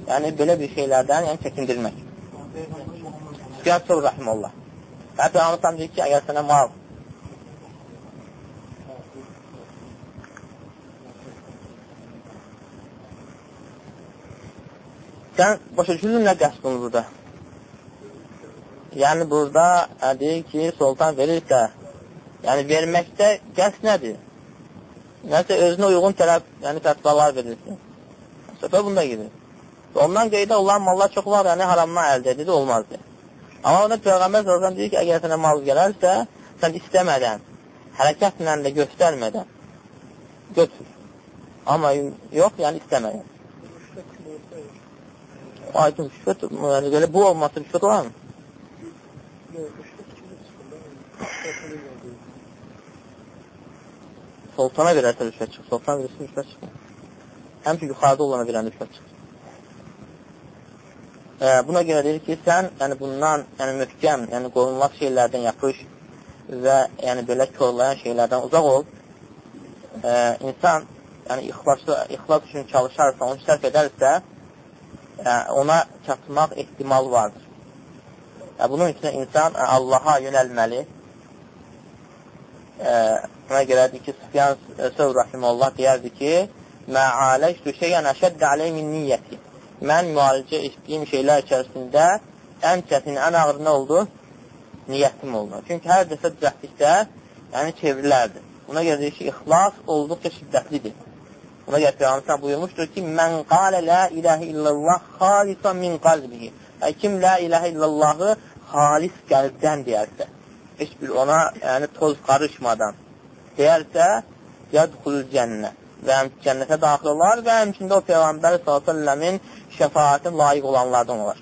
yəni belə bir şeylərdən yəni çəkindirmək. Süfyan Sevri rahimehullah. Və Peyğəmbər deyir ki, əgər sənə mal sən başa düşürsün nə qəsdin burada? Yəni burada deyir ki, sultan verirsə, yəni verməkdə qəsd nədir? Nəsə özünə uyğun tərəf, yəni fətvalar verirsin. Söhbət bunda gedir. Ondan qeydə olan mallar çox var, yəni haramdan əldə edir, olmazdır. Amma ona Peyğəmbər sallallahu deyir ki, əgər sənə mal gələrsə, sən istəmədən, hərəkətlə də göstərmədən götür. Amma yox, yəni istəmədən. Aydın rüşvət, yəni bu olması rüşvət olar mı? Sultana verərsə rüşvət çıxır, sultana verərsə rüşvət çıxır. Həmçin yuxarıda olana verən rüşvət çıxır. Buna görə deyir ki, sən yəni bundan yəni möhkəm, yəni qorunmaz şeylərdən yapış və yəni belə körlayan şeylərdən uzaq ol. İnsan yəni ixlas üçün çalışarsa, onu sərf edərsə, ona çatmaq ehtimalı vardır. Bunun üçün insan Allaha yönəlməli. Buna görədir ki, Süfyan Sevri rahimehullah deyərdi ki, mə'aləctü şeyən əşəddə aleyh min niyyəti. Mən müalicə etdiyim şeylər içərisində ən çətin, ən ağır nə oldu? Niyyətim oldu. Çünki hər dəfə düzəltdikdə yəni çevrilərdir. Buna görə deyir ki, ixlas olduqca şiddətlidir. Buna görə Peyğəmbər buyurmuşdur ki, mən qalə la ilahə illallah xalisan min qalbihi. Kim la ilahə illallahı xalis qəlbdən deyərsə, heç bir ona yəni toz qarışmadan deyərsə, yədxulul cənnət və cənnətə daxil olar və həmçində o Peyğəmbər s.ə.v-in şəfaətin layiq olanlardan olar.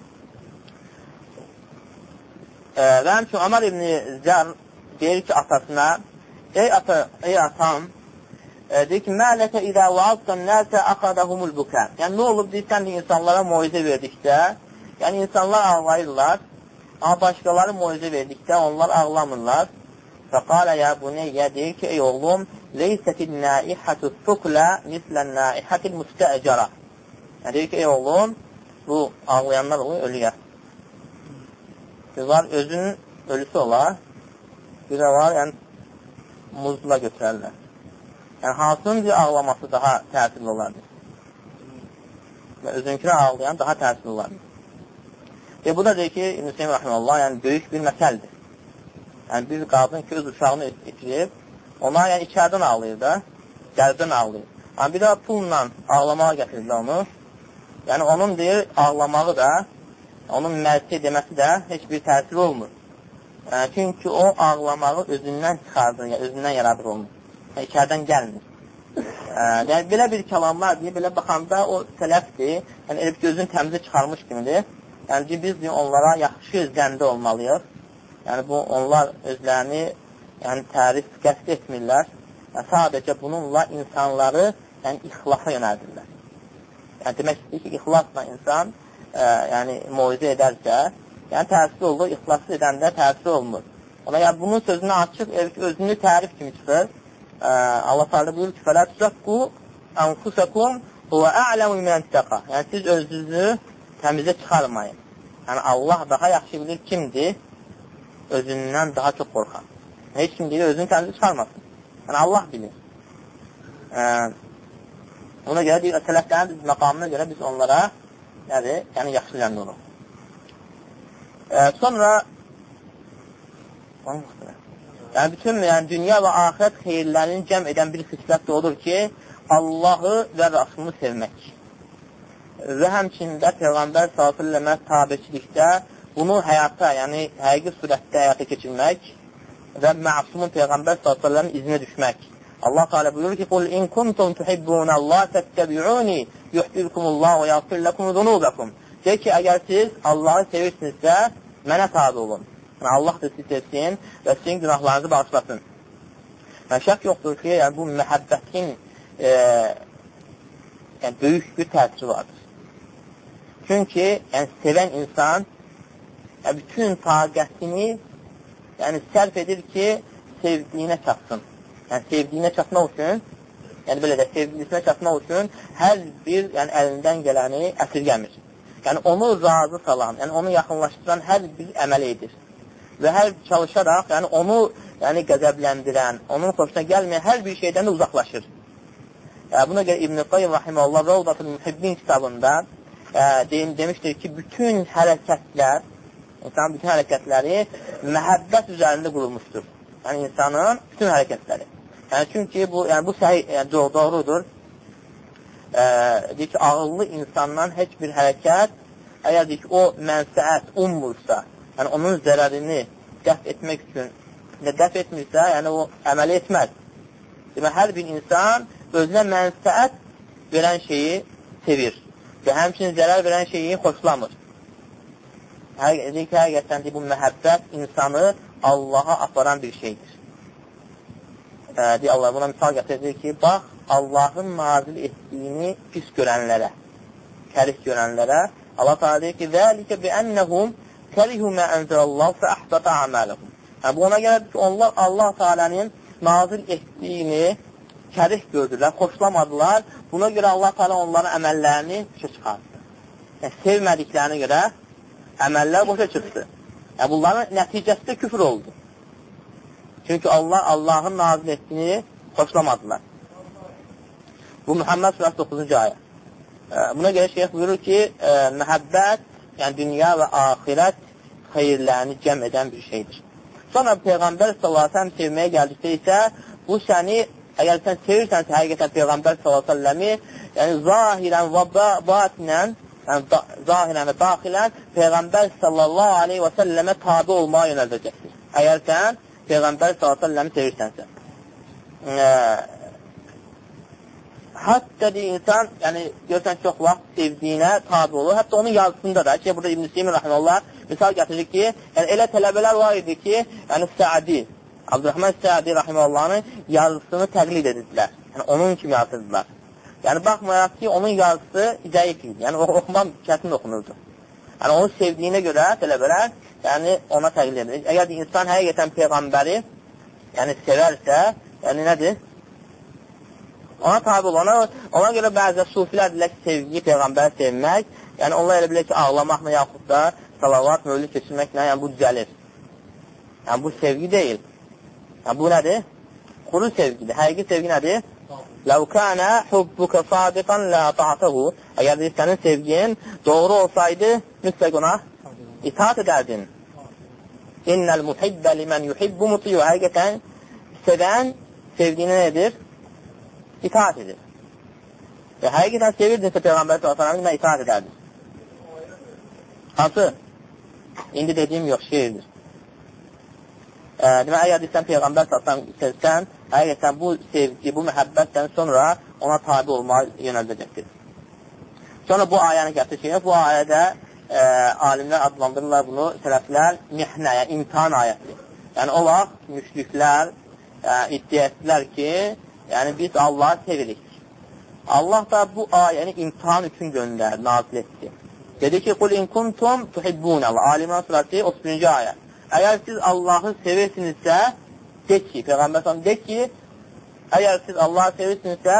Və həmçin Ömər ibn Zər deyir ki, atasına, ey atam, deyir ki, mələkə idə vaazdan nəsə əxədəhumul bukə. Yəni, nə olub, deyirsən ki, insanlara moizə verdikdə, yəni insanlar ağlayırlar, amma başqaları moizə verdikdə onlar ağlamırlar. Fəqalə ya bu neyyə, deyir ki, ey oğlum, leysətil naihətü tuklə mislən naihətil müstəəcərə. Yəni, deyir ki, ey oğlum, bu ağlayanlar olur, ölüyə. Bir var, özünün ölüsü olar, bir də var, yəni, muzla götürərlər. Yəni, hansının bir ağlaması daha təsirli olardır. Və özünkünə ağlayan daha təsirli olardır. Bu da deyir ki, İbn-i Seyyid Rahmanullah, yəni, böyük bir məsəldir. Yəni, bir qadın ki, öz uşağını itirib, ona yəni, içərdən ağlayır da, qəlbdən ağlayır. Yəni, bir də pulla ağlamağa gətirirlər onu. Yəni, onun deyir, ağlamağı da, onun mərsi deməsi də heç bir təsir olmur. Çünki o ağlamağı özündən çıxardır, yəni, özündən yaradır olmur. Yəni, içərdən gəlmir. Yəni, belə bir kəlamlar deyir, belə baxanda o sələfdir, yəni, elə gözün təmizi çıxarmış kimidir. Yəni, biz onlara yaxşı zəndə olmalıyıq. Yəni, onlar özlərini yəni, tərif qəsd etmirlər. Yəni, sadəcə bununla insanları yəni, ixlasa yönəldirlər. Yəni, demək istəyir ki, ixlasla insan yəni, moizə edərsə, yəni, təsir olur, ixlasız edəndə təsir olmur. Ona, yəni, bunun sözünü açıq, özünü tərif kimi çıxır. Allah Teala buyurur ki, fələ tüzəqqu ənfusakum huvə a'ləmu minən təqa. Yəni, siz özünüzü təmizə çıxarmayın. Yəni, Allah daha yaxşı bilir kimdir, özündən daha çox qorxan. Heç kim deyir, özünü təmizə çıxarmasın. Yəni, Allah bilir. Ona görə deyir, sələflərin məqamına görə biz onlara yəni, yaxşı zənd olun. Sonra yəni, bütün dünya və axirət xeyirlərini cəm edən bir xislət də odur ki, Allahı və Rasulunu sevmək. Və həmçində Peyğəmbər s.ə.və tabiçilikdə bunu həyata, yəni həqiqi surətdə həyata keçirmək və məsumun Peyğəmbər s.ə.v-in izinə düşmək. Allah Teala buyurur ki, قُلْ اِنْ كُنْتُمْ تُحِبُّونَ اللّٰهِ تَتَّبِعُونِ يُحْبِبْكُمُ اللّٰهُ وَيَغْفِرْ لَكُمْ ذُنُوبَكُمْ. Deyir ki, əgər siz Allahı sevirsinizsə, mənə tabi olun. Yəni, Allah da sizi sevsin və sizin günahlarınızı bağışlasın. Yəni, şək yoxdur ki, yəni, bu məhəbbətin yəni, böyük bir təsiri vardır. Çünki yəni, sevən insan yəni, bütün taqətini yəni, sərf edir ki, sevdiyinə çatsın. Yəni, sevdiyinə çatmaq üçün Yəni, belə də sevgilisinə çatmaq üçün hər bir əlindən gələni əsirgəmir. Yəni, onu razı salan, yəni onu yaxınlaşdıran hər bir əməl edir. Və hər çalışaraq, yəni onu qəzəbləndirən, onun xoşuna gəlməyən hər bir şeydən də uzaqlaşır. Buna görə İbn-i Qayyim Rahiməhullah Ravdatul Muhibbin kitabında demişdir ki, bütün hərəkətlər, insanın bütün hərəkətləri məhəbbət üzərində qurulmuşdur. Yəni, insanın bütün hərəkətləri. Yəni, çünki bu doğrudur. Deyir ki, ağıllı insandan heç bir hərəkət, əgər deyir ki, o mənfəət ummursa, yəni onun zərərini dəf etmək üçün dəf etmirsə, yəni o əməli etməz. Demək, hər bir insan özünə mənfəət verən şeyi sevir və həmçinin zərər verən şeyi xoşlamır. Deyir ki, həqiqətən bu məhəbbət insanı Allaha aparan bir şeydir. Allah buna misal gətirir ki, bax, Allahın nazil etdiyini pis görənlərə, kərih görənlərə, Allah Teala deyir ki, ذَلِكَ بِأَنَّهُمْ كَرِهُ مَا أَنْزَلَ اللّٰهُ فَأَحْبَطَ أَعْمَالَهُمْ. Yəni, bu ona gəlir ki, onlar Allah Teala'nın nazil etdiyini kərih gördülər, xoşlamadılar. Buna görə Allah Teala onların əməllərini boşa çıxartdı. Yəni, sevmədiklərinə görə əməllər boşa çıxdı. Yəni, bunların nəticəsi də küfür oldu. Çünki Allahın nazil etdiyini xoşlamadılar. Bu Muhammed Suresi 9-cu ayə. Buna görə şeyh buyurur ki, məhəbbət, yəni dünya və axirət xeyirlərini cəm edən bir şeydir. Sonra Peyğəmbər s.ə.v sevməyə gəldikdə isə bu səni, əgər sən sevirsənsə həqiqətən Peyğəmbər s.ə.v-i, yəni zahirən və batinən, yəni zahirən və daxilən Peyğəmbər s.ə.və tabi olmağa yönəldəcəkdir. Əgər sən Peyğəmbər s.ə.v-i sevirsənsə. Hətta insan, yəni görsən çox vaxt sevdiyinə tabi olur. Hətta onun yazısında da ki, burada İbn-i Seymin Rahiməllah misal gətirir ki, yəni elə tələbələr var idi ki, yəni Səadi, Abdurrahman Səadi Rahiməllahın yazısını təqlid edirdilər. Yəni onun kimi yazırdılar. Yəni baxmayaraq ki, onun yazısı zəif idi. Yəni oxumaq çətin oxunurdu. Yəni onu sevdiyinə görə tələbələr yəni ona təqlid edir. Əgər insan həqiqətən Peyğəmbəri yəni sevərsə, yəni nədir? Ona tabi ol. Ona görə bəzi sufilər deyilər ki, sevgi, Peyğəmbəri sevmək, yəni onlar elə bilir ki, ağlamaqla yaxud da salavat, mövlid keçirməklə, yəni bu düzəlir. Yəni bu sevgi deyil. Yəni bu nədir? Quru sevgidir. Həqiqi sevgi nədir? لَوْ كَانَ حُبُّكَ صَادِقًا لَا طَعَتَهُ. Əgər sənin sevgin doğru olsaydı, mütləq ona itaat edərdin. İnnəl muhibbə limən yuhibbu mutiyu. Həqiqətən sevən sevdiyini nedir? İtaat edir. Və həqiqətən sevirdinsə Peyğəmbər s.ə.v-i mən itaat edərdim. Hansı? İndi dediyim yox, şeirdir. Demək, əgər deyirsən Peyğəmbər s.ə.v sevsən, həqiqətən bu sevgi, bu məhəbbətdən sonra ona tabi olmağa yönəldəcəkdir. Sonra bu ayəni gətirir. Bu ayədə alimlər adlandırırlar bunu, sələflər mihnəyə, imtihan ayəsi. Yəni, o vaxt müşriklər iddia etdilər ki, yəni biz Allah'ı sevirik. Allah da bu ayəni imtihan üçün göndər, nazil etdi. Dedi ki, قُلْ اِنْ كُنْتُمْ تُحِبُّونَ Ali-İmran surəsi 31-ci ayə. Əgər siz Allah'ı sevirsinizsə, de ki, Peyğəmbər s.ə.v de ki, əgər siz Allah'ı sevirsinizsə,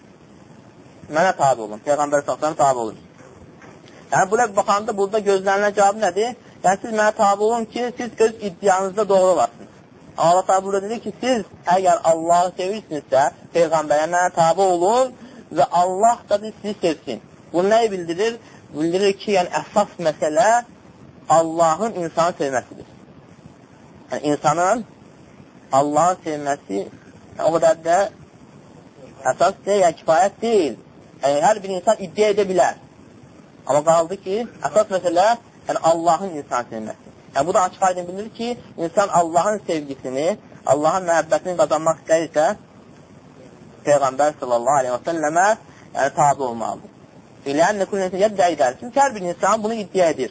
mənə tabi olun. Peyğəmbər s.ə.v tabi olun. Yəni, buna baxanda burada gözlənilən cavab nədir? Yəni, siz mənə tabi olun ki, siz öz iddianızda doğru olasınız. Allah tabi burada dedi ki, siz əgər Allah'ı sevirsinizsə, Peyğəmbərə mənə tabi olun və Allah da sizi sevsin. Bu nəyi bildirir? Bildirir ki, yəni əsas məsələ Allahın insanı sevməsidir. Yəni, insanın Allahı sevməsi o qədər də əsas deyil, yəni kifayət deyil. Yəni, hər bir insan iddia edə bilər. Amma qaldı ki, əsas məsələ yəni Allahın insanı sevməsi. Yəni, bu da açıq aydın bilir ki, insan Allahın sevgisini, Allahın məhəbbətini qazanmaq istəyirsə, Peyğəmbər sallallahu aleyhi və səlləmə yəni, tabi olmalıdır. İləyən kulli insan yəddə edər. Çünki hər bir insan bunu iddia edir.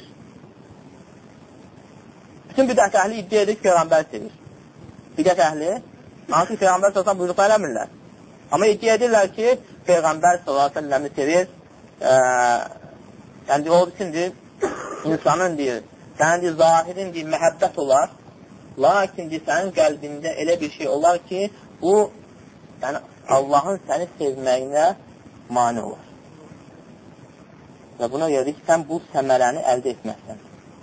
Bütün bidət əhli iddia edir ki, Peyğəmbər sevir. Bidət əhli, hansı ki, Peyğəmbər sallallahu buyruqlar eləmirlər. Amma iddia edirlər ki, Peyğəmbər sallallahu sevir. Yəni, o üçündür, insanın deyir, sənin deyir, zahirin deyir, məhəbbət olar. Lakin deyir, sənin qəlbində elə bir şey olar ki, bu, yəni, Allahın səni sevməyinə mane olur. Və buna görə ki, sən bu səmərəni əldə etməzsən.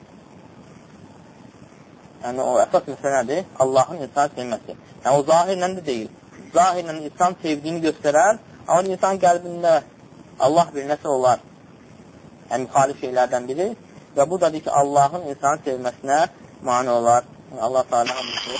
Yəni, o əsas məsələ nədir? Allahın insanı sevməsi. Yəni, o zahirlə də deyil. Zahirlə insan sevdiyini göstərər, amma insan qəlbində Allah bir nəsə olar. Yəni, müxalif şeylərdən biri. Və bu da deyir ki, Allahın insanı sevməsinə mane olar. Yəni, Allah Teala hamısı.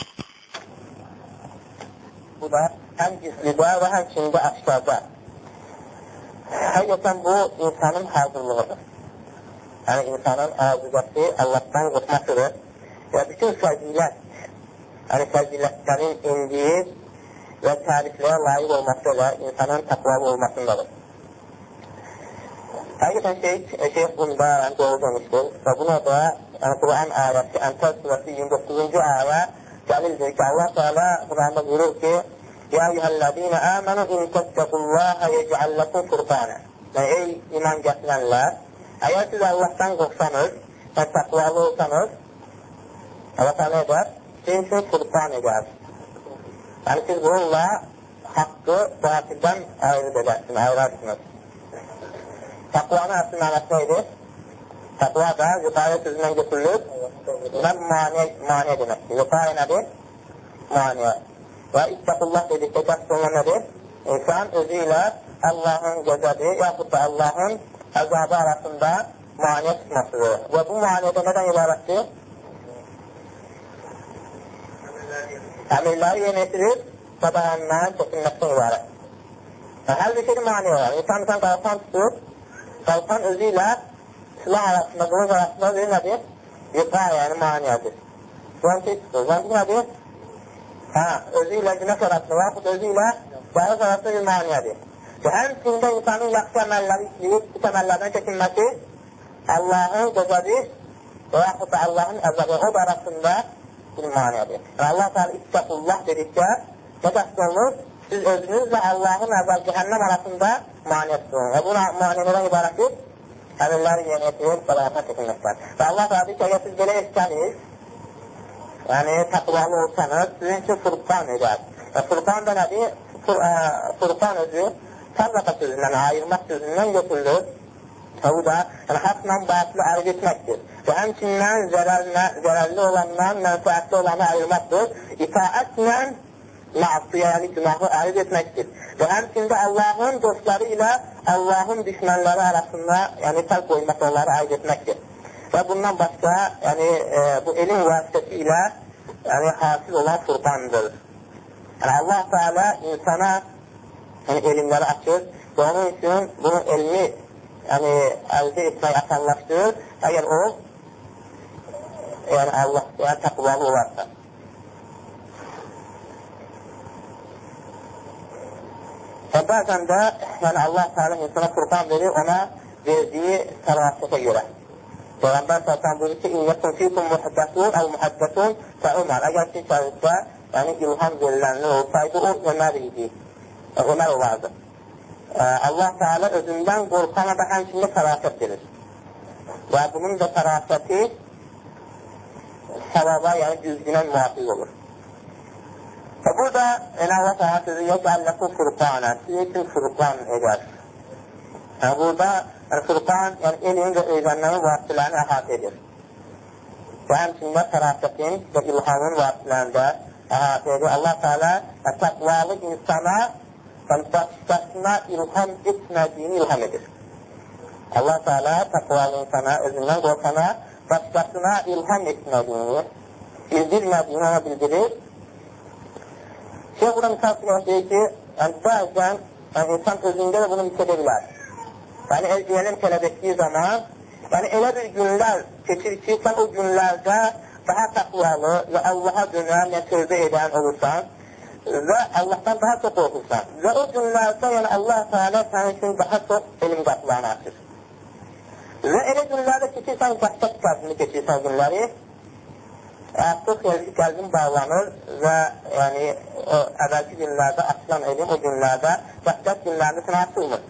Bu da həm gizlidə və həm kimdə əşkarda. Həqiqətən bu insanın hazırlığıdır. Yəni, insanın arzıqası Allahdan qorxmasıdır. Və bütün fəzilət, yəni fəzilətlərin indiyi və təriflərə layiq olması ilə insanın təqvalı olmasındadır. Həqiqətən şeyh bunda doğru demişdir və buna da Quran ayəsi, Ənfəl surəsi 29-cu ayə gəlildir ki, Allah Teala Quranda buyurur ki, Ya eyyuhəl-ləzīnə əmənu in təttəqullâhə yec'alləkum furqanə. Yəni, ey iman gətirənlər, əgər siz Allahdan qorxsanız və təqvalı olsanız, Allah Teala edər, sizin üçün furqan edər. Yəni, siz bununla haqqı batildən ayırarsınız. Təqvanın əsl mənası neydir? Təqva da yuqarı sözündən götürülür və maniyə deməkdir. Yuqarı nədir? Maniyə. Və ittəqullah dedikdə qəsd olunan nədir? İnsan özü ilə Allahın gözədi, yaxud da Allahın əzabı arasında maniyə tutmasıdır. Və bu maniyədə nədən ibarətdir? Əmirləri yerinə yetirir və dayanmayan çəkinməkdən ibarət. Hər bir şeyin maniyə var. İnsan qalxan tutur, qalxan özü ilə silah arasında, qılıq arasında bir nədir? Yuqar, yəni maniyədir. Zantik tutur. Zantik nədir? Özü ilə günəş arasında, yaxud özü ilə dağız arasında bir maniyədir. Və həmçində insanın yaxşı əməlləri işləyib, bu əməllərdən çəkinməsi Allahın gözədi və yaxud da Allahın əzabı o da arasında bir maniyədir. Allah Teala ittəqullah dedikdə, nə qəsd olunur? Siz özünüzlə Allahın əzab cəhənnəm arasında maniyə tutun. Və bu maniyədən ibarətdir, əmirləri yerinə yetirir, salatına çəkinməklər. Və Allah Teala deyir ki, əgər siz belə etsəniz, yəni təqvalı olsanız, sizin üçün furqan edər. Və furqan da nədir? Furqan özü fərqata sözündən, ayırmaq sözündən götürülür. Və bu da haqla batılı ayır etməkdir. Və həmçindən zərərli olandan mənfəətli olanı ayırmaqdır. İtaətlə məsiyyəli günahı ayır etməkdir. Və həmçində Allahın dostları ilə Allahın düşmənləri arasında, yəni fərq qoymaq onları ayır etməkdir. Və bundan başqa, yəni bu elm vasitəsi ilə yəni hasil olan furqandır. Yəni Allah Teala insana yəni elmləri açır və onun üçün bunun elmi yəni əldə etmək asanlaşdırır, əgər o yəni Allah yəni təqvalı olarsa. Və bəzən də yəni Allah Teala insana furqan verir ona verdiyi sərasətə görə. Peyğəmbər s.ə.v buyurur ki, İnnəkum fikum muhaddəsun, əl-muhaddəsun fəumər. Əgər ki, şəhiddə, yəni ilham verilənlər olsaydı, o Ömər idi. Ömər olardı. Allah Teala özündən qorxana da həmçində fərasət verir. Və bunun da fərasəti səvaba, yəni düzgünə müvafiq olur. Və burada, Allah Teala sözü yox, əlləkum furqanə, sizin üçün furqan edər. Yəni burada furqan, yəni elm və öyrənmənin vasitələrini əhatə edir. Və həmçində fərasətin və ilhamın vasitələrində əhatə edir. Allah Teala təqvalı insana başqasına ilham etmədiyini ilham edir. Allah Teala təqvalı insana, özündən qorxana başqasına ilham etmədiyini, bildirmədiyini ona bildirir. Burada misal deyir ki, bəzən insan özündə də bunu hiss edə bilər. Yəni, elm tələb etdiyi zaman, yəni elə bir günlər keçir ki, sən o günlərdə daha təqvalı və Allaha dönən, yəni tövbə edən olursan və Allahdan daha çox qorxursan. Və o günlərdə, yəni Allah Teala sənin üçün daha çox elm qapılarını açır. Və elə günlərdə keçirsən, başqa qazını keçirsən günləri, artıq qəlbin bağlanır və yəni o əvvəlki günlərdə açılan elm o günlərdə başqa günlərdə sənə açılmır.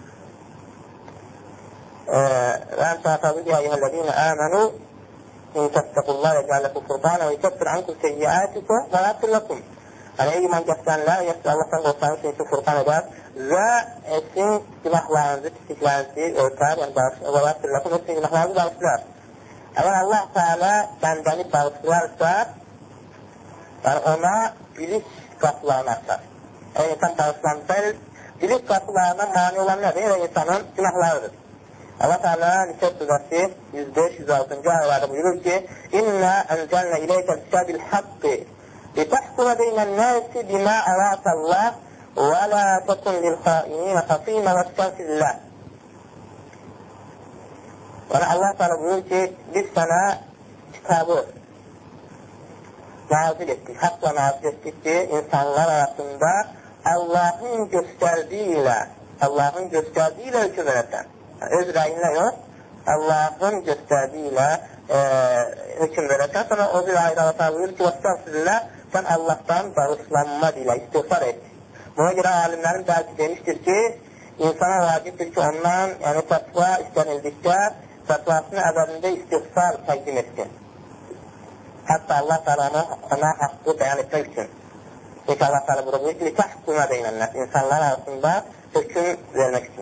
Və əmsətəbi ki, əyyəhəl-ləzīnə əmənu in təttəqullah yəcələkum furqanə və yəkəffir ankum seyyiətikum və yəqfir ləkum. Yəni, iman gətirənlər, yəqsə Allahdan qorxsanız sizin üçün Furqan edər və sizin günahlarınızı, pisliklərinizi örtər, yəni bağışlar, sizin günahlarınızı bağışlar. Əgər Allah Teala bəndəni bağışlarsa, yəni ona bilik qapılarını açar. Əgər insan bağışlansa, bilik qapılarına mani olan nədir? İnsanın günahlarıdır. Allah Teala Nisəb surəsi 105-106-cı ayələrdə buyurur ki, İnnə ənzəlnə iləykəl kitəbil haqqı litəhkümə beynən nəsi bimə əratəlləh və lə təkun lilxainə xasimə və stəğfirləh. Yəni Allah Teala buyurur ki, biz sənə kitabı nazil etdik, haqqla nazil etdik ki, insanlar arasında Allahın göstərdiyi ilə hüküm verəsən. Öz rəyinlə yox, Allahın göstərdiyi ilə hüküm verəsən. Sonra o bir ayda Allah buyurur ki, vəstəğfirullah, sən Allahdan bağışlanma ilə istiğfar et. Buna görə alimlərin bəzi demişdir ki, insana vacibdir ki, ondan, yəni təqva istənildikdə, təqvasının əvvəlində istiğfar təqdim etsin. Hətta Allah Teala ona haqqı bəyan etmək üçün. Çünki Allah Teala buyurur ki, litəhkümə beynənlər, insanlar arasında hüküm vermək üçün.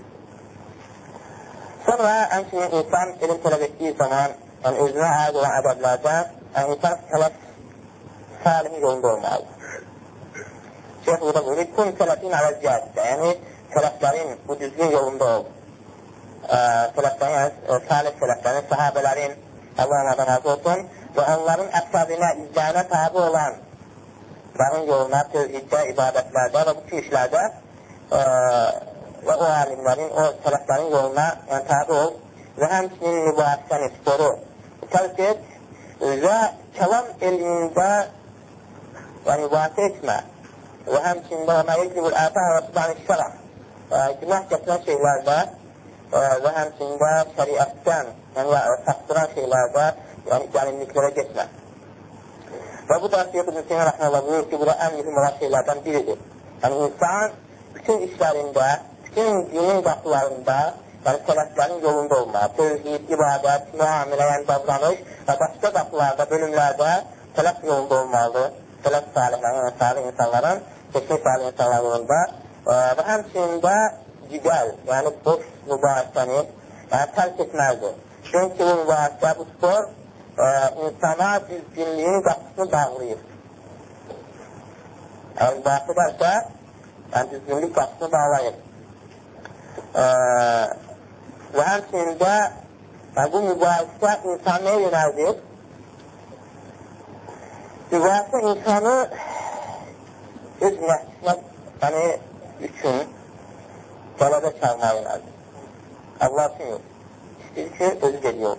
Sonra həmçinin insan elm tələb etdiyi zaman, yəni özünə aid olan ədəblərdən, yəni insan sələf salihin yolunda olmalıdır. Şeyh burada buyurur, kun sələfin əvəziyyətdə, yəni sələflərin bu düzgün yolunda ol. Sələflərin, yəni salih sələflərin, sahabələrin, Allah onlardan razı olsun və onların əsabinə, izləyinə tabi olan onların yoluna, tövhiddə, ibadətlərdə və bütün işlərdə və o alimlərin, o sələflərin yoluna yəni, tabi ol və həmçinin mübahisəni, sporu tərk et və kəlam elmində yəni, mübahisə etmə və həmçində ona yəqlibul ətə və subhanı şərəf günah gətirən şeylərdə və həmçində şəriətdən yəni, saptıran şeylərdə yəni gəlinliklərə getmə. Və bu da Şeyh İbn Hüseyin Rəhməllah buyurur ki, bu da ən mühüm olan şeylərdən biridir. Yəni, insan bütün işlərində, bütün dinin qapılarında, yəni sələflərin yolunda olmalı. Tövhid, ibadət, müamilə, yəni davranış və başqa qapılarda, bölümlərdə sələf yolunda olmalıdır. Sələf salihlərin, yəni salih insanların, keçmiş salih insanların yolunda və həmçində cidəl, yəni boş mübahisəni yəni, tərk etməlidir. Çünki bu mübahisə, bu spor insana düzgünlüyün qapısını bağlayır. Yəni, mübahisə dərsə, yəni düzgünlük qapısını bağlayır. Və həmçində yəni, bu mübahisə insanı nəyə yönəldir? Mübahisə insanı öz nəfsinə yəni, üçün qələbə çalmaya yönəldir. Allah üçün yox. İstəyir ki, özü geliyor.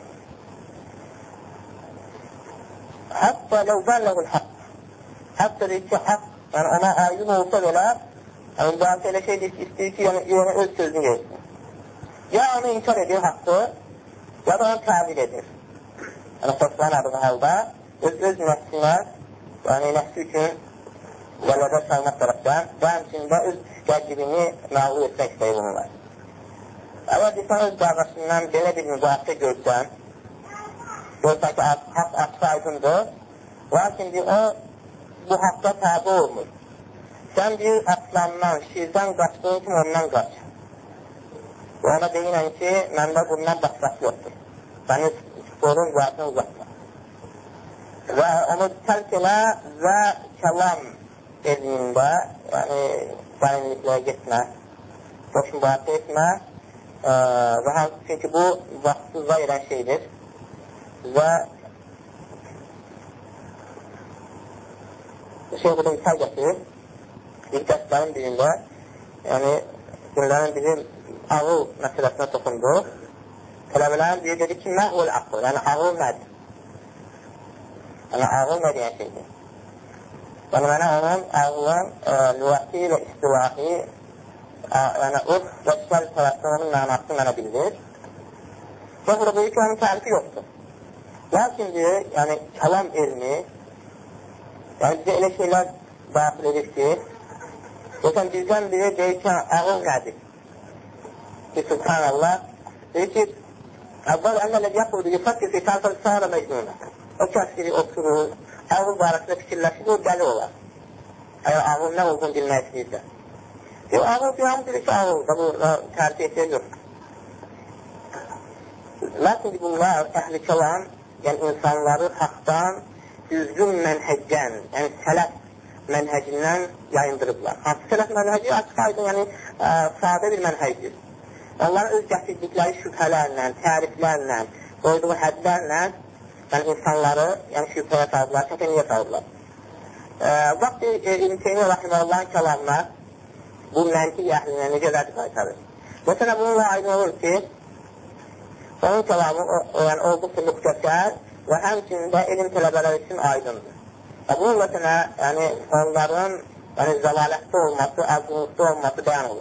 Hətta ləvzəlləğul haqq. Hətta deyir ki, haqq, yəni ona aydın olsa belə, yəni mübahisə elə şey deyir ki, istəyir ki, yəni öz sözünü geçsin. Ya onu inkar edir haqqı, ya da onu təbil edir. Yəni xoşlanadığı halda öz nəfsinə, yəni nəfsi üçün qələbə çalmaq tərəfdən və həmçində öz qəlbini məğlub etmək istəyir bunlar. Əgər desən öz qardaşından belə bir mübahisə görsən ki, haqq açıq aydındır, lakin o bu haqqa tabi olmur. Sən bir aslandan, şirdən qaçdığın kimi ondan qaç. Və ona deyinən ki, məndə bundan başqası yoxdur. Səni sporun vaxtını uzatma. Və onu tərk elə və kəlam elmində, yəni dərinliklərə getmə, boş mübahisə etmə və çünki bu vaxtsızla edən şeydir və şey burada misal gətirir ilk dərslərin birində yəni günlərin biri ağıl məsələsinə toxundu tələbələrin biri dedi ki məhvul aql yəni ağıl nədir? Yəni ağıl nə deyən şeydir? Yəni mənə onun ağılın lüğəti və istilahi yəni urf və şəl tərəfdən onun mənasını mənə bildir. Və burada deyir ki, onun tərifi yoxdur. Lakin deyir, yəni kəlam elmi yəni bizə elə şeylər daxil edir ki, Məsələn, bizdən biri deyir ki, ağıl nədir? Ki, subhanallah, deyir ki, əvvəl ənələ yaxudu, yufakir fi tərfəl səhərə məcnunə. O kəsiri oturur, ağıl barəsində fikirləşir, o dəli olar. əgər ağıl nə olduğunu bilmək istəyirsə. Ağıl bir hamı bilir ki, ağılda bu tərif etmək yoxdur. Lakin bunlar əhl-i kəlam, yəni insanları haqdan düzgün mənhəcdən, yəni sələf mənhəcindən yayındırıblar. Hansı sələf mənhəci açıq aydın, yəni sadə bir mənhəcdir. Onların öz gətirdikləri şübhələrlə, təriflərlə, qoyduğu hədlərlə yəni insanları şübhəyə saldılar, çətinliyə saldılar. Vaxt İbn Teymiyyə Rahiməllahın kəlamına bu məntiq əhlinə necə rədd qaytarır. Məsələn, bununla aydın olur ki, onun kəlamı olduqca müxtəsər və həmçində elm tələbələri üçün aydındır. Bunun məsələn, onların zəlalətdə olması, azınlıqda olması bəyan olur.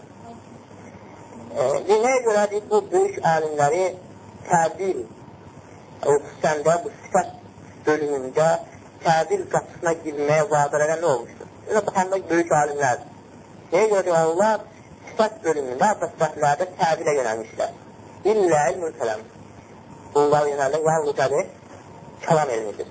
Nəyə görədik bu böyük alimləri təbil, xüsusən də bu sifət bölümündə təbil qapısına girməyə vadar edən nə olmuşdur? Baxanda böyük alimlərdir. Nəyə görə onlar sifət bölümündə, hatta sifətlərdə təbilə yönəlmişlər. İllə ilmül kələm. Bunlar yönələn yalnızcadır, kəlam elmidir.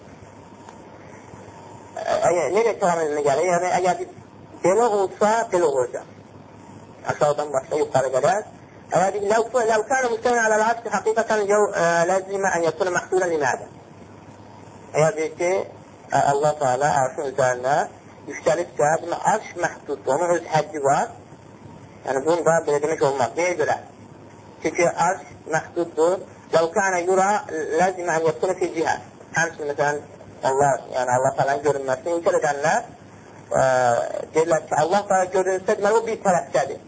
Necə kəlam elminə gəlir? Yəni, əgər belə olsa, belə olacaq. Aşağıdan başqa yuxarı qədər. Əgər ləvkənə müstəmin aləl arşi haqiqətən ləzimə ən yəkuna məhsulən limədə. Əgər deyir ki, Allah Teala arşın üzərində yüksəlibsə, buna arş məhduddur, onun öz həddi var. Yəni, bunu da belə demək olmaz. Nəyə görə? Çünki arş məhduddur. Ləvkənə yura ləzimə ən yəkuna fi cihə. Həmçin, məsələn, Allah Teala'nın görünməsini inkar edənlər deyirlər ki, Allah Teala görünsə, deməli, o bir tərəfdədir.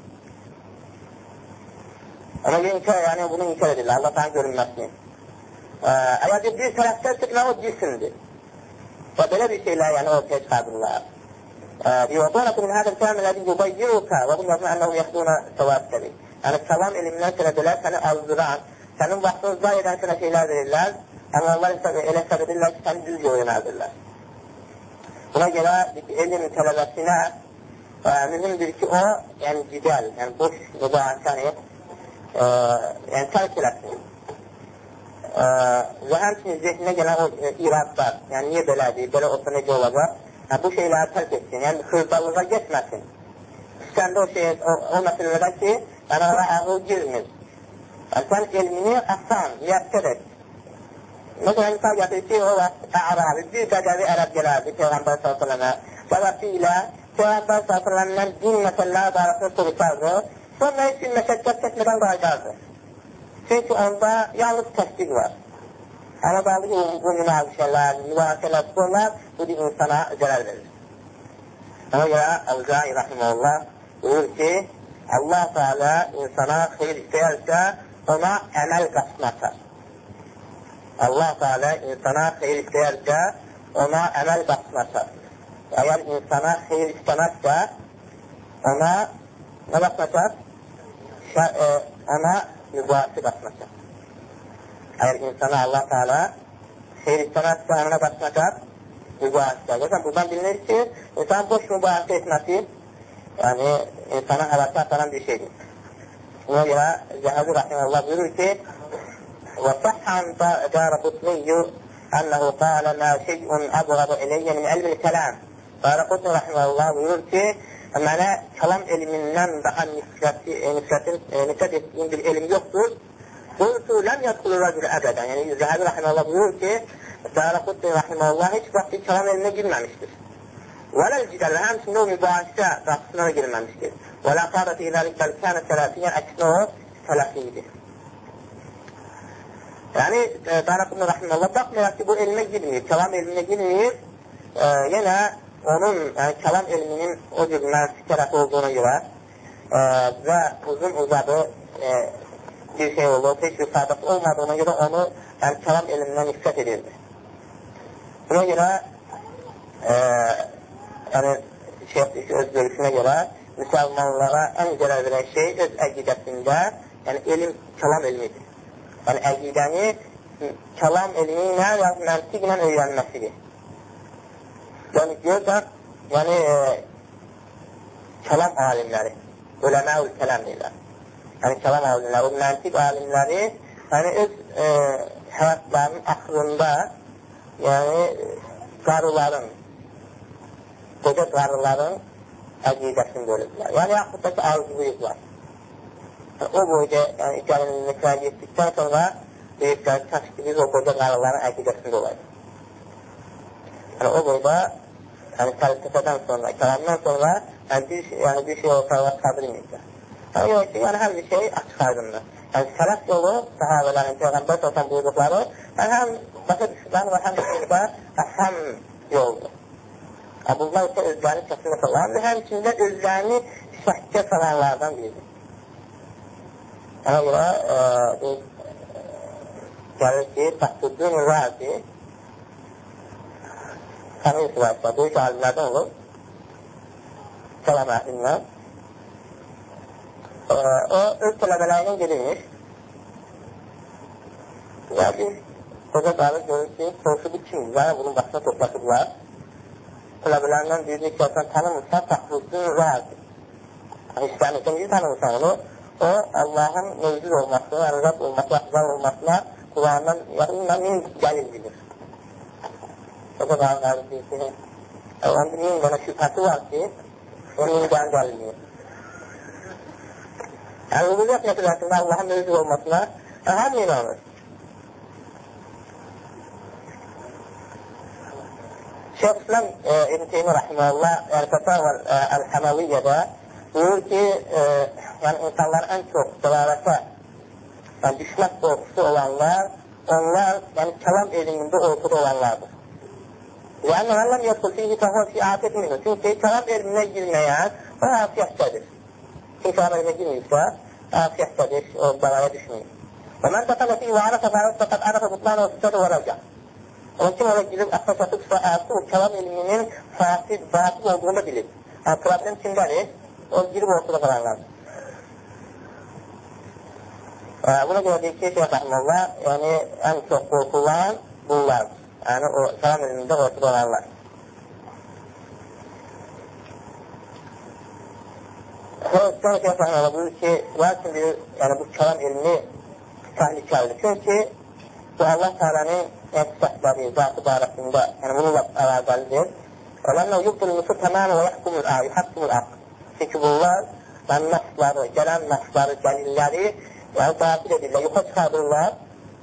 Ona görə bunu inkar edirlər, Allah Teala'nın görünməsini. Əgər bir tərəfdədirsə, deməli, o cisimdir. Və belə bir şeylər ortaya çıxardırlar. يعطونك من هذا الكلام الذي يضيعك وهم يظنون أنهم يهدون سواء السبيل. Yəni, kəlam elmindən sənədilər, səni azdıran, sənin vaxtını zay edən sənə şeylər verirlər, amma onlar elə səb edirlər ki, səni düz yol yönəldirlər. Buna görə elm tələbəsinə mühümdür ki, o, yəni cidəl, yəni boş mübahisəni tərk eləsin. Və həmçinin zehninə gələn o iradlar, yəni niyə belədir, belə olsa necə olacaq, bu şeyləri tərk etsin, yəni xırdalığa getməsin. Səndə o məsələdə ki, yəni ona ağıl girmir. Sən elmini asan, müəkkəd et. Məsələn, misal gətirir ki, o vaxt Ərabi, bir qədəvi ərəb gələrdi Peyğəmbər s.ə.və. Səbəbiylə Peyğəmbər s.ə.dən din məsələləri barəsində soruşardı, sonra heç bir məşəqqət çəkmədən qaydardı. Çünki onda yalnız təsdiq var. Amma qaldı ki, bu münaqişələr, mübahisələr, bunlar bu insana zərər verir. Ona görə Əvzai Rahiməllah buyurur ki, Allah Teala insana xeyir istəyərsə, ona əməl qasmatar. Allah Teala insana xeyir istəyərsə, ona əməl qasmatar. Əgər insana xeyir istəməzsə, ona nə qasmatar? Ona mübahisə qasmatar. Əgər insana Allah Teala xeyir istəməzsə, ona qasmatar, mübahisə. Görsən, buradan bilinir ki, insan boş mübahisə etməsi, yəni insana həlakə ataran bir şeydir. Buna görə Zəhəbi Rahiməllah buyurur ki, وَصَحَّنْ دَارَقُطْنِيُّ أَنَّهُ قَالَ مَا شَيْءٌ أَبْغَضُ إِلَيَّ مِنْ عِلْمِ الْكَلَامِ. Daraqutni Rahiməllah buyurur ki, mənə kəlam elmindən daha nisbət etdiyim bir elm yoxdur. Qultu ləm yədxulu rəcül əbədən. Yəni Zəhəbi Rahiməllah buyurur ki, Daraqutni Rahiməllah heç vaxt kəlam elminə girməmişdir. وَلَا الْجِدَلْ həmçində o mübahisə qapısına da girməmişdir. وَلَا قَارَةِ إِذَلِكَ بَلْكَانَ سَلَفِيًّا əksinə o sələfiydir. Yəni, Daraqutni Rahiməllah baxmayaq ki, bu elmə girməyib, kəlam elminə girməyib, yenə onun kəlam elminin o cür mənfi tərəfi olduğuna görə və uzun uzadı bir şey olur, heç bir sadət olmadığına görə onu kəlam elmindən nisbət edirdi. Buna görə Şeyh öz görüşünə görə müsəlmanlara ən zərər verən şey öz əqidəsində, yəni elm kəlam elmidir. Yəni əqidəni kəlam elmi ilə və məntiqlə öyrənməsidir. Yəni görsən, yəni kəlam alimləri, uləməul kələm deyirlər. Yəni kəlam alimləri, o məntiq alimləri yəni öz həyatlarının axırında yəni qarıların qoca qarıların əqidəsini bölüblər. Yəni, yaxud da ki, arzuluyublar. O boyca, yəni, gəlinliklər yetdikdən sonra deyiblər, kaç ki, biz o qoca qarıların əqidəsində olayıq. Yəni, o boyda, yəni, fəlsəfədən sonra, kəlamdan sonra, yəni, bir şey ortaya çıxabilirməyəcək. Yəni, hər bir şey açıq aydındır. Yəni, sələf yolu, sahabələrin, Peyğəmbər olsan buyurduqları, həm başa düşülən və həm də əhəm yoldur. Bunlar isə özlərini kəsinlə salandır, həmçində özlərini şəhkə salanlardan biridir. Ona görə, gəlir ki, Fəxruddin Razi, Səmin Sivasda, böyük alimlərdən olur, səlam əhlindən. O, öz tələbələrindən gedirmiş. Və bir qoca qarı görür ki, soruşu bu kimdir? Və bunun başına toplaşıblar. Tələbələrindən birini ki, sən tanımırsan, Fəxruddin Razi. İstəmirsən, necə tanımırsan onu? O, Allahın mevcud olması, Rəbb olması, Akbar olmasına Qurandan yaxından min gəlil bilir. Qoca qarı deyir ki, onun min dənə şübhəsi var ki, onun min gəlin gəlilmir. Yəni, rübubiyyət məsələsində Allahın mevcud olmasına hamı inanır. Şeyh İslam İbn Teymiyyə Rahiməhullah Əl-Fətavə Əl-Həməviyyədə buyurur ki, yəni insanların ən çox dəlalətə, yəni düşmət qorxusu olanlar, onlar yəni kəlam elmində ortada olanlardır. Yəni, ələm yəqul fihi fəhə fi afət minhu. Çünki kəlam elminə girməyən o afiyətdədir. Kim kəlam elminə girməyirsə, afiyətdədir, o bəlaya düşməyir. Və mən təqələ fihi və ərəfə fərəf fəqət ərəfə butlanı o sütədə və rəcə. Onun kim ola girib, əsasatıb ərsi o kəlam elminin fasid, batıl olduğunu bilir. Yəni, problem kimdədir? O girib ortada qalanlardır. Buna görə deyir ki, Şeyh Rəhməllah, yəni ən çox qorxulan bunlardır. Yəni, o kəlam elmində ortada olanlar. Sonra Şeyh Rəhməllah buyur ki, lakin deyir, yəni bu kəlam elmi təhlükəlidir. Çünki bu Allah Teala'nın səhvləri, zatı barəsində, yəni bununla əlaqəlidir. Ələnlə yubdul müsur təmənə və yəhkumul aqq. Çünki bunlar, yəni nəsları, gələn nəsları, gəlirləri, yəni daxil edirlər, yoxa çıxardırlar,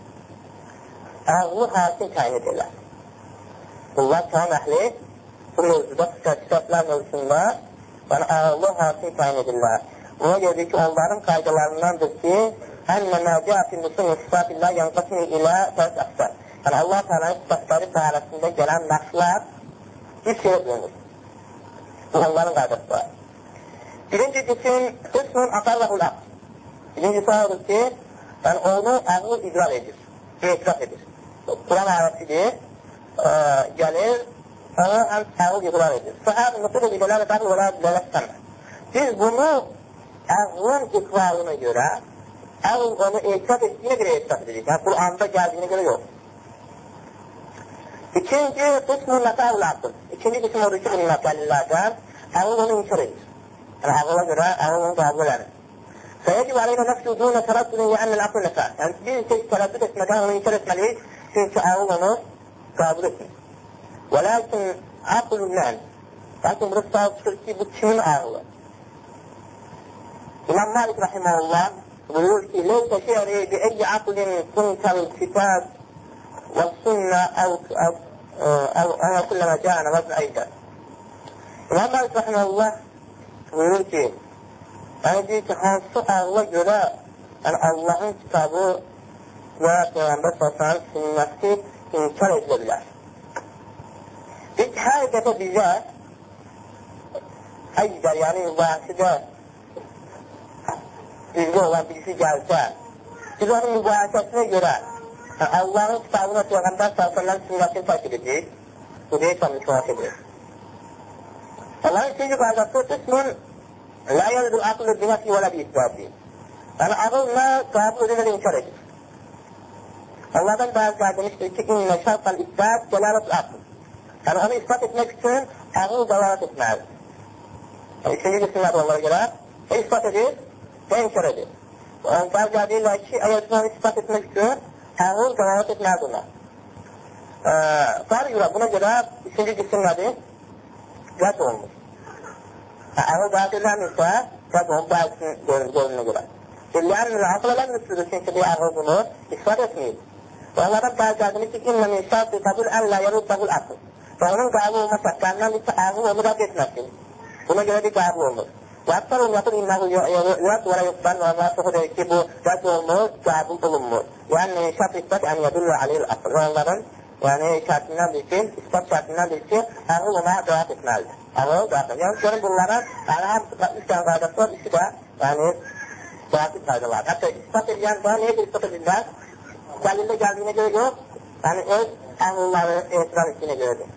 ağlı hakim təyin edirlər. Bunlar kəlam əhli bu mövzuda, sifətlər mövzusunda, yəni ağlı hakim təyin edirlər. Buna görə ki, onların qaydalarındandır ki, ənnə mədiyyəti müslim sifatillah yanqasını ilə tərs əksər. Yəni Allah Teala'nın sifətləri barəsində gələn nəslər bir şeyə bölünür. Bu onların qaydası var. Birinci cisim hüsnün aqarrahul aql. Birincisi odur ki, yəni onu ağlı idrar edir, etiraf edir. Quran ayəsidir, gəlir, onu ağıl idrar edir. Səhər mütədə bilirlər və dələtsən. Biz bunu ağlın iqrarına görə, ağıl onu etiraf etdiyinə görə etiraf edirik. Yəni Quranda gəldiyinə görə yox. İkinci qismun nəqəl aql. İkinci qism odur ki, bununla dəlillərdən ağıl onu inkar edir. Yəni ağıla görə ağıl onu qəbul edər. Fəyəcib aleyna nəfsü udunə tərəddünün yəənnəl aql nəfə. Yəni biz tərəddüd etmədən onu inkar etməliyik, çünki ağıl onu qəbul etmir. Və lakin aqlun mən. Lakin burada sahib çıxır ki, bu kimin ağlı? İmam Malik Rahiməhullah buyurur ki, leysə şe'ri bi eyyi aqlin kuntəl kitab və sünnə əv kulləmə cəənə vəzn əydə. İmam Malik Rahiməhullah buyurur ki, yəni deyir ki, hansı ağla görə yəni Allahın kitabı və Peyğəmbər s.ə.v sünnəsi inkar edilə bilər. Deyir ki, hər dəfə bizə əgər, yəni mübahisədə düzgün olan birisi gəlsə, biz onun mübahisəsinə görə Allahın kitabına Peyğəmbər s.ə.v sünnəsini tərk edirik, bu deyirsən müşahət edilir. Allahın ikinci qaydası qismun la yəldül aqlı binəfi və lə bi isbati. Yəni, ağıl nə qəbul edir və inkar edir. Allahdan bəzi demişdir ki, innə şərfəl isbat cəlalətül aql. Yəni, onu isbat etmək üçün ağıl dəlalət etməlidir. Yəni, üçüncü qismlərdə onlara görə isbat edir və inkar edir. Bəzi deyirlər ki, əgər biz onu isbat etmək üçün ağıl dəlalət etməlidir. Buna görə, üçüncü qism nədir? rədd olunur. Əgər qadirləmirsə, rədd olunur, bəzisinin görününə görə. Dillərin asıl eləmirsidir, çünki bir əgər bunu ispat etməyib. Və onlardan bəzisinin ki, inlə min şərti qabul əllə yeruddahul əsr. Və onun qəbul olma şərtlərindən isə əgər onu rədd etməsin. Buna görə bir qəbul olunur. Və əksər yatır inləhu yurad və yuqbal və məsuhu deyir ki, bu rədd olunur, qəbul olunmur. Yəni, şərt ispat ən yədullu aleyhil əsr. Və onların şərtinəndir ki, ispat şərtinəndir ki, əgər ona cavab etməlidir. Əgər daxil. Yəni, görün bunlara, hər üç dənə qaydası var, üçü də, cavabı qaydalar. Hətta ispat edən də neydir ispat edirlər? Dəlildə gəldiyinə görə yox, yəni öz əhlulları etiraz etdiyinə görədir.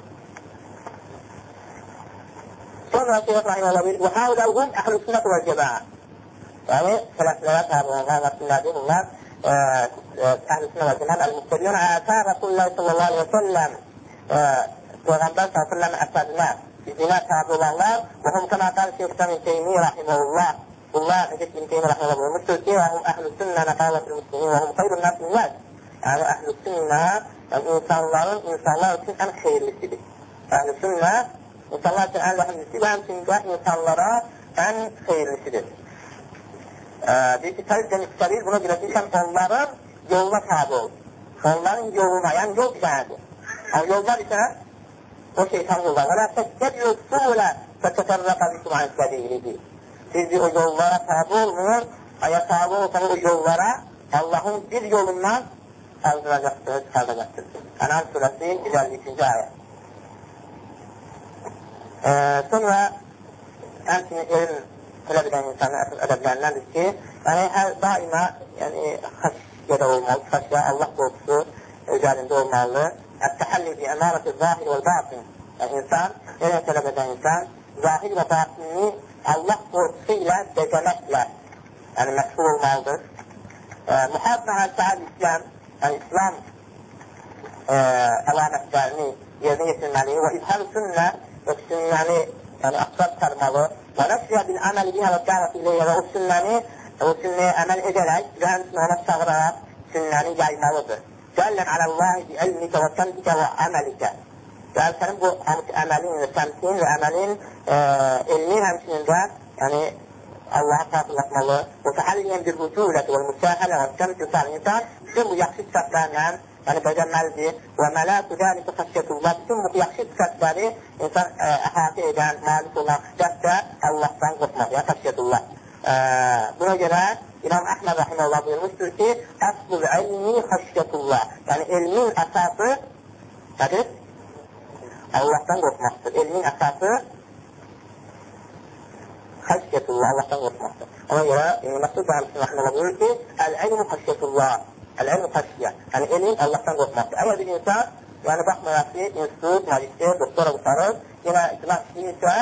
Sonra Şeyh Rahiməllah bilir, və həvləvhum əhl-i sünnət və cəbəə. Yəni, sələflərə tabi olanlar və sünnədir, bunlar əhl-i sünnət və cəbəə, əl-müstədiyyən əsər Rasulullah sallallahu aleyhi və səlləm Peyğəmbər sallallahu aleyhi və əsədinə bizimə tabi olanlar və hum kəmə qal Şeyhdən İnteymi Rahiməllah. Bunlar necək İnteymi Rahiməllah buyurmuşdur ki, və hum əhl-i sünnə nəqavətil müslimin və hum xeyrun nəs minləz. Yəni, əhl-i sünnə insanlar üçün ən xeyirlisidir. Əhl-i sünnə İnsanlar üçün ən rəhimlisi və həmçində insanlara ən xeyirlisidir. Deyir ki, tərizdən istərir, buna görə deyirsən, onların yoluna tabi ol. Onların yoluna, yəni yol düzənədir. Amma yollar isə o şeytan yollar. Və ləsəkkət yolsulə fətətərrəqə bikum istədiyidir. Siz o yollara tabi olmur, aya tabi olsanız o yollara Allahın bir yolundan əldıracaqdır, çıxardacaqdır. Ənam surəsi 152-ci ayə. Sonra həmçinin elm tələb edən insanın əsas ədəblərindəndir ki, yəni daima xəşyədə olmalı, xəşyə, Allah qorxusu üzərində olmalı. Ət-təhəlli bi əmanəti zahir və batin. Yəni insan, elm tələb edən insan, zahir və batini Allah qorxusu ilə becəməklə məşğul olmalıdır. Mühafizə həl-səhəl İslam, yəni İslam əlamətlərini yerinə yetirməli və izhər sünnə və sünnəni axtar çıxarmalı və nəşriyə bil əməli bihə və dəvət iləyyə və o sünnəyə əməl edərək və həmçinin ona çağıraraq sünnəni yaymalıdır. Gəllən aləllahi bi elmikə və səmtikə və əməlikə. Yəni, sənin bu əməlin və səmtin və əməlin elmin həmçinin də Allaha xatırlatmalı və təhəlliyən bir rüculəti və müsahələ və səmti sal insan bütün bu yaxşı sifətlərlə becənməlidir və mələkü dəlikə xəşyətullah bütün bu yaxşı sifətləri insan əhatə edən, malik olan xüsusiyyət də Allahdan qorxmaq, yəni xəşyətullah. Buna görə İmam Əhməd Rahiməllah buyurmuşdur ki, əslül ilmi xəşyətullah. Yəni elmin əsası nədir? Allahdan qorxmaqdır. Elmin əsası xəşyətullah, Allahdan qorxmaqdır. Ona görə Məsud Rahiməllah buyurur ki, əl-ilmu xəşyətullah. Əl-ilm xəşyə, yəni elm Allahdan qorxmaqdır. Əgər bir insan, yəni baxmayaq ki, institut, magister, doktora qurtarır, yenə icmaq işləyirsə,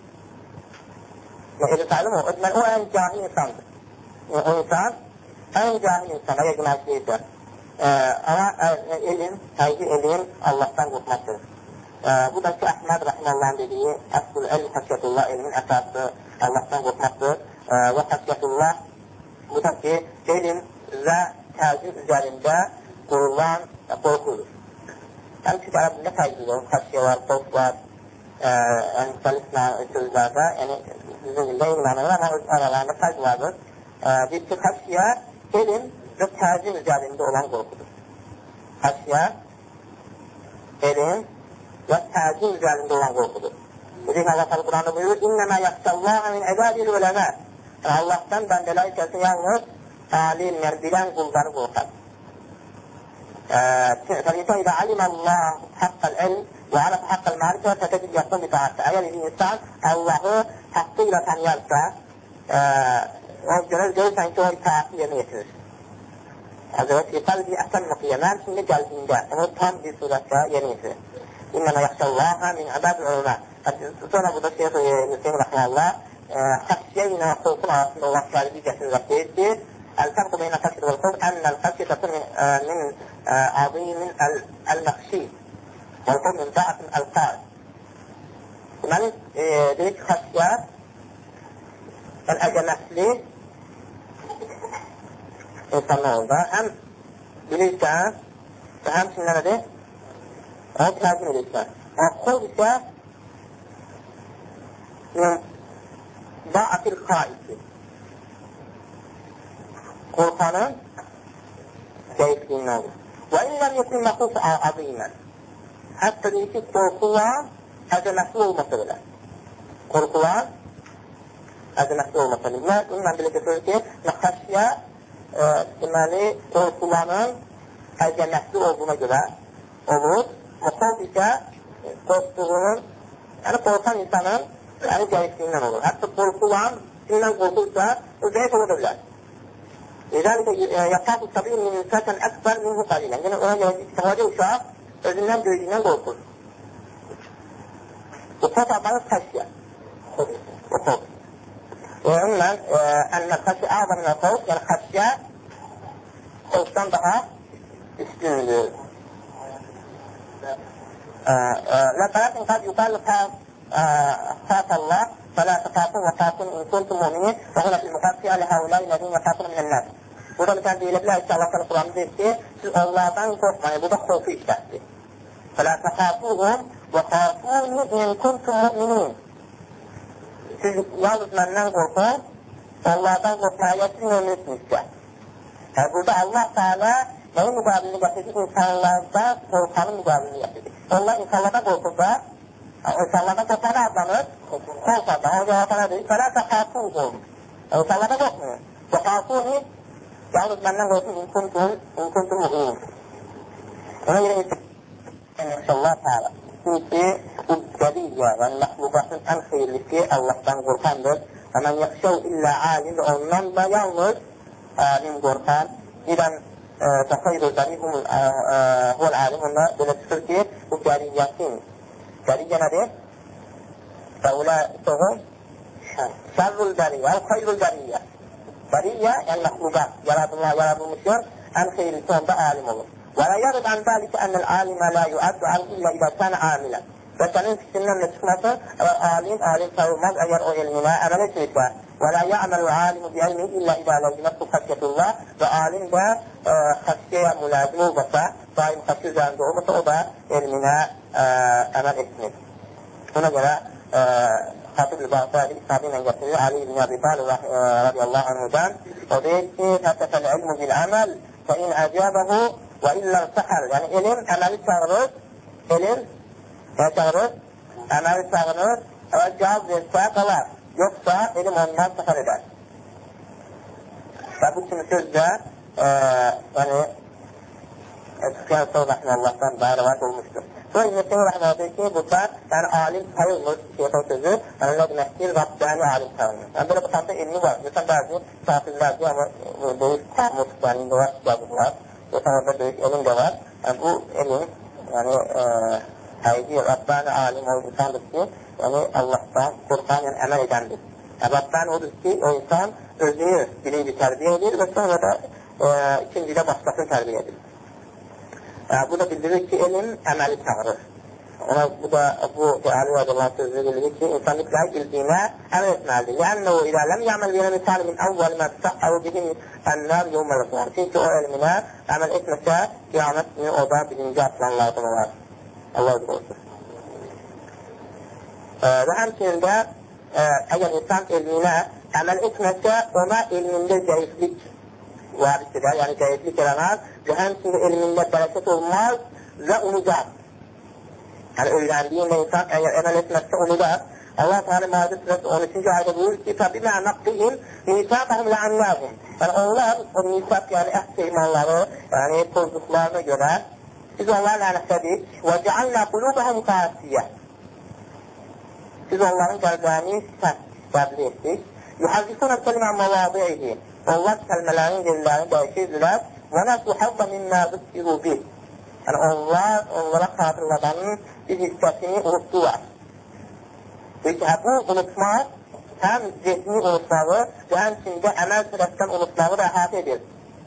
elə sayılır mı? O ən cahil insandır. O insan ən cahil insan, əgər icmaq işləyirsə. Amma elm, həqiqi elm Allahdan qorxmaqdır. Bu da ki, Əhməd Rəhməllahın dediyi, əslül ilm xəşyətullah, elmin əsası Allahdan qorxmaqdır. Və xəşyətullah, bu da ki, elm və təzim üzərində qurulan qorxudur. Yəni ki, ərəbində təzim var, xəşyə var, qorx var, müxtəlif sözlərdə, yəni bizim dildə inanılır, amma öz aralarında fərq vardır. Deyir ki, xəşyə elm və təzim üzərində olan qorxudur. Xəşyə, elm və təzim üzərində olan qorxudur. Dedik, Allah təbi Quranda buyurur, İnnəmə yaxşəllaha min ədədil öləmə. Allahdan bəndələr ikəsi yalnız alim, yəni bilən qulları qorxar. فالإنسان إذا علم الله حق العلم وعرف حق المعرفة فتجد يقوم بطاعته. Əgər insan Allahı haqqıyla tanıyarsa, görürsən ki, o itaatı yerinə yetirir. Əzəvət qalbi əhsən müqiyəmən şimdi qəlbində, onu tam bir surətdə yerinə yetirir. İnnəmə yaxşəllaha min əbəd ölmə. Sonra burada Şeyh Hüseyin Rəhməllah xəşyə ilə xolqun arasında olan şəridi gətirirək deyir ki, الفرق بين الخشية والخوف أن الخشية تكون من عظيم المخشي والخوف من ضعف القائد. Deməli, deyir ki, xəşyə əgəmətli insanlarda həm bilirsən və həmçinin nədir? Onu təzim edirsən. Xolq isə da'atil xaisi. Qorxanın zəifliyindən olur. Və illəm yetin məxus azimən. Hətta deyir ki, qorxulan əzəmətli olmasa belə. Qorxulan əzəmətli olmasa belə. Bununla belə götürür ki, xəşyə deməli, qorxulanın əzəmətli olduğuna görə olur. Xof isə qorxduğunun, yəni qorxan insanın zəifliyindən olur. Hətta qorxulan, kimdən qorxursa, o zəif ola bilər. Lidəlikə, yaqaq sabir min insəkən əkbər minhu qalilən. Yəni, ona görə istihacı uşaq özündən böyüdüyündən qorxur. Bu xof adlanır xəşyə. O xof. Onunla, ənəl xəşyə əzəminə xof, yəni xəşyə xofdan daha üstündür. Ləqələtin qad yuqarlı xəf Allah فَلَا تَقَافُوا وَقَافُوا إِنْ كُنْتُمْ مُؤْمِنِينَ وَهُنَا فِي الْمُقَافِيَةِ لِهَؤُلَاءِ الَّذِينَ يَخَافُونَ مِنَ النَّاسِ. Burada bir tane deyiləbilər ki, Allah Qur'an'da deyir ki, siz onlardan qorxmayın. Bu da xofu işlətdir. فَلَا تَقَافُوهُمْ وَقَافُونِ إِنْ كُنْتُمْ مُؤْمِنِينَ. Siz yalnız məndən qorxun, onlardan qorxmaya siz müminsinizsə. Burada Allah Teala neyin müqabilini gətirdi? İnsanlarda qorxanın müqabilini gətirdi. Onlar insanlardan qorxursa, insanlardan qorxanı adlanır, qorxarda. O cevabına deyir, فَلَا تَقَافُوهُمْ. İnsanlardan qorxmuyor. وَقَافُونِ yalnız məndən qorxun, in kuntum mu'min. Ona görə inşallah Teala. Çünki bu bədiyyə, yəni məxluqatın ən xeyirlisi Allahdan qorxandır. Və mən yaxşəv illə alim və ondan da yalnız alim qorxan. İdən təxeyrül bədiyyə hul alim. Onda belə çıxır ki, bu bədiyyətin. Bədiyyə nədir? Və ulə soğun şərrül bədiyyə, xeyrül bədiyyə. Bədiyyə, yəni məxluqat, yaradılmışdır, ən xeyirlisi onda alim olur. ولا يرد عن ذلك أن العالم لا يؤد عنه إلا إذا كان عاملا. Ve fikrinden de çıkması alim sayılmaz eğer o ilmine amel etmişse. ولا يعمل العالم بعلمه إلا إذا لزمته خشية الله. Ve alim de haşyeye mülazim olmasa, daim haşy üzerinde olmasa o da ilmine amel etmez. Buna göre Hatib-i Bağdadi isnadıyla getirir Ali ibn Abi Talib radıyallahu anhu'dan. O deyir ki, "Hattefel ilmu bil amel fe in acabehu ve illa sahar." Yani ilim ameli çağırır, ilim ne çağırır? Ameli çağırır ve cevap verse kalar. Yoksa ilim ondan sahar eder. Ve bu kimi sözde yani Süfyan Saud Rahmanallah'tan daha rivayet olmuştur. Sonra İbn-i Rahman diyor ki burada yani alim sayılmır şeytan sözü. Yani ne demektir? Rabbani alim sayılmır. Yani böyle bu tarafta ilmi var. Mesela bazı kafirler diyor ama büyük mutluluklarında var, yazılar. Mesela orada büyük ilim de var. Yani bu ilim yani haydi Rabbani alim o insandır ki yani Allah'tan korkan yani emel edendir. Yani Rabbani odur ki o insan özünü bilinci terbiye edir ve sonra da ikincide başkasını terbiye edir. Bu da bildirir ki ilim əməli çağırır. Ona bu da bu Ali Radiyallahu sözü bildirir ki insan mütləq bildiğine əməl etməlidir. Lənnəhu ilə ləm yəməl bir misal min əvvəl mə təsəqqəvu bihim ənlər yevməl qiyamət. Çünki o elminə əməl etməsə qiyamət günü o da birinci atılanlardan olar. Allah razı olsun. Və həmçinin də əgər insan elminə əməl etməsə ona elmində zəiflik varis eder, yani zayıflık yaramaz ve hemsinde ilminde bereket olmaz ve unudar. Yani öğrendiğinde insan eğer emel etmezse unudar. Allah Teala Maide Suresi 13. ayda buyuruyor ki فَبِمَا نَقْضِهِمْ مِيثَاقَهُمْ لَعَنَّاهُمْ. Yani onlar o misak yani ehd imanları yani bozduklarına göre biz onları lanetledik وَجَعَلْنَا قُلُوبَهُمْ قَاسِيَةً. Biz onların kalplerini sert ettik. يُحَذِّفُونَ الْكَلِمَ مَوَاضِعِهِ. Onlar kəlmələrin yerlərini dəyişirdirlər. Və nəsu həvvə minnə zıkkıru bih. Yəni onlara xatırladanın bir hissəsini unutdular. Çünki bu unutmaq həm zihni unutmağı və həmçində əməl sürətdən unutmağı da əhatə edir.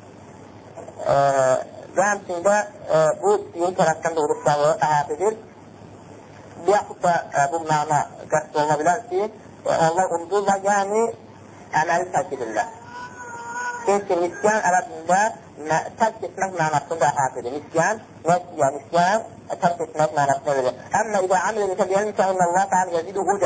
Və həmçində bu din tərəfdən də unutmağı əhatə edir. Və yaxud da bu məna qəsd oluna bilər ki, onlar unudurlar, yəni əməli tərk edirlər. Çünki nisyan ərəbində tərk etmək mənasında əhatə edir. Nisyan, tərk etmək mənasında verir. Əmmə idə amilə nisyan deyəlim ki, Allah Teala yezidu huda.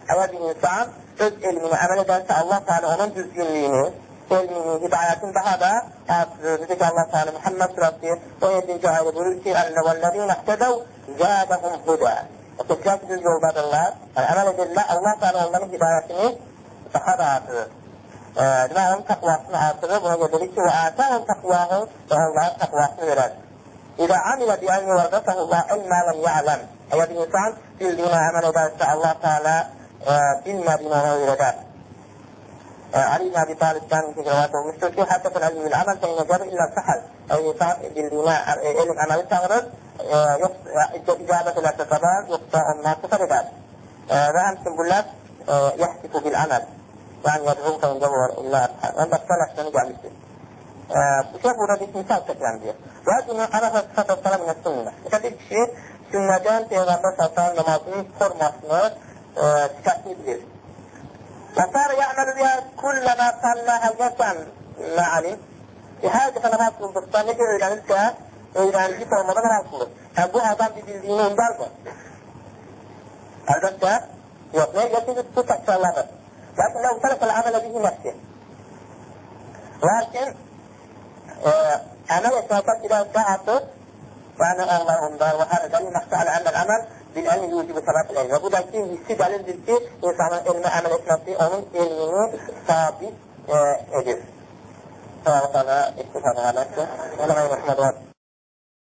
Əgər bir insan öz elmini əməl edərsə, Allah Teala onun düzgünlüyünü, elmini, hidayətini daha da artırır. Dedi ki, Allah Teala Muhammed Suresi 17. ayda buyurur ki, "Ellezîne ihtedevv zâdehum huda." O kimlər ki, düz yoldadırlar, əməl edirlər, Allah Teala onların hidayətini daha da artırır. Və onun təqvasını artırır. Buna görə dedik ki, وَآتَاهُمْ تَقْوَاهُمْ və onların təqvasını verər. İzə amilə bi'əlmi vərdəsəhullah ilmə ləm ya'ləm. Əgər bir insan bildiyinə əməl edərsə, Allah Teala bilmədiyini ona öyrədər. Ali ibn Abi Talib'dən rivayət olmuşdur ki, həddəfəl əlmül əməl fəinə cəbir illə səhəl. Əgər insan bildiyinə elm əməli çağırır, icabət eləsə qədər, yoxsa ondan sıfır edər. Və həmçin bunlar yəhsifu bil əməl. Yəni, yədğum fəinə cəbir illə səhəl. Və başqa ləşdəni gəlmişdir. Bu şey burada bir misal çəkiləndir. Və bunu Ərəfə sıfat olsana minə sünnə. Məsələn, bir kişi sünnədən Peyğəmbər sallallahu namazının formasını sifətini bilir. Və sonra yəməl biyə kulləmə sallə həzəsən mə'alim. Hər dəfə namaz qıldıqda necə öyrənirsə, öyrənici formada namaz qılır. Yəni, bu adam bir bildiyini undarmı? Əlbəttə, yox. Nə gətirir? Bu təkrarlanır. Lakin ləv tərəfəl əmələ bihi nəfsi. Lakin, əməl etməkdən bilərsə artıq, yəni Allah undar və hər dəlil məxsə ələ əməl bil-əlmi yucibu səbəb eləyir. Və bu da ki, hissi dəlildir ki, insanın elmə əməl etməsi onun elmini sabit edir. Allah-u Teala istifadına eləsin.